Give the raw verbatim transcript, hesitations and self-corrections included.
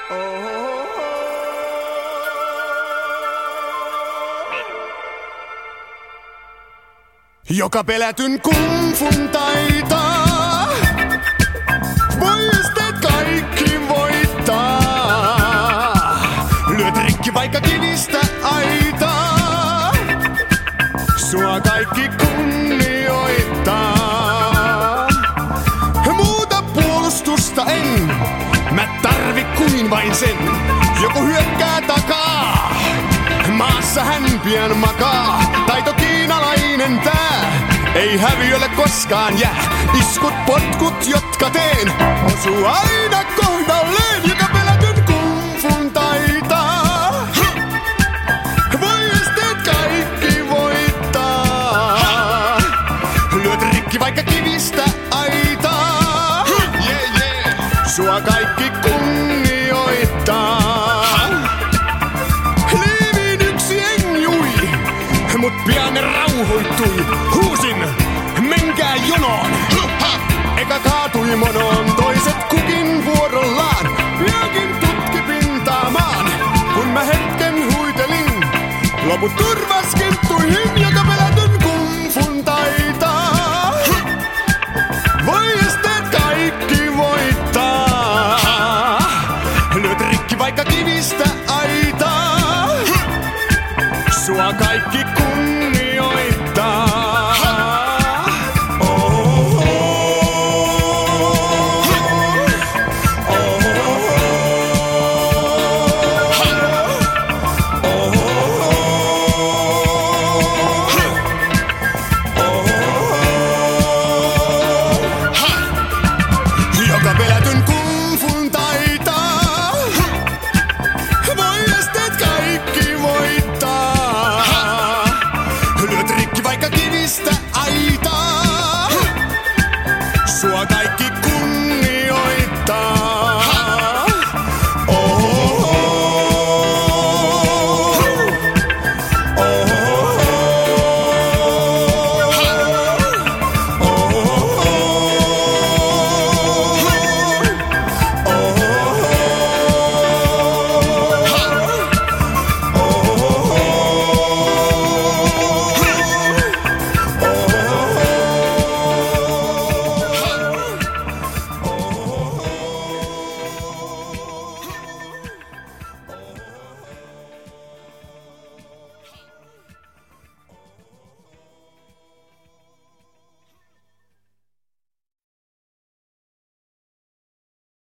Joka pelätyn kungfun taitaa, voi esteet kaikki voittaa. Lyöt rikki vaikka kivistä aitaa, sua kaikki kunnioittaa. Muuta puolustusta en, mä tarvi kuin vain sen. Joku hyökkää takaa, maassa hän pian makaa. Taito kiinalainen tää, ei häviölle koskaan jää. Iskut, potkut, jotka teen, osuu aina kohdalleen. Joka pelätyn kungfun taitaa, voi esteet kaikki voittaa. Lyöt rikki vaikka kivistä aitaa, yeah, yeah. Sua kaikki kunnioittaa. Mut pian ne rauhoittui, huusin, menkää jonoon. Eka kaatui monoon, toiset kukin vuorollaan. Piankin tutki pintaamaan, kun mä hetken huitelin. Loput turvas kinttuihin, joka pelätyn kungfun taitaa. Voi esteet kaikki voittaa. Lyöt rikki vaikka kivistä aitaa, sua kaikki